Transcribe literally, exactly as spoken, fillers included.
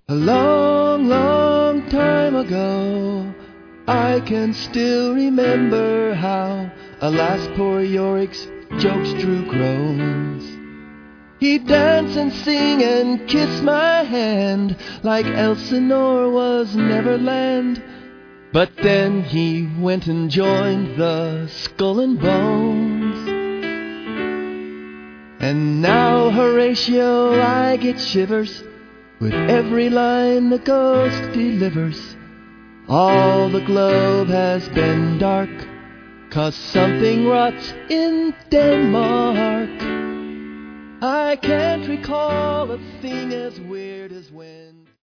A long, long time ago, I can still remember how, alas, poor Yorick's jokes drew groans. He'd dance and sing and kiss my hand like Elsinore was Neverland. But then he went and joined the Skull and Bones. And now, Horatio, I get shivers with every line the ghost delivers. All the globe has been dark, 'cause something rots in Denmark. I can't recall a thing as weird as when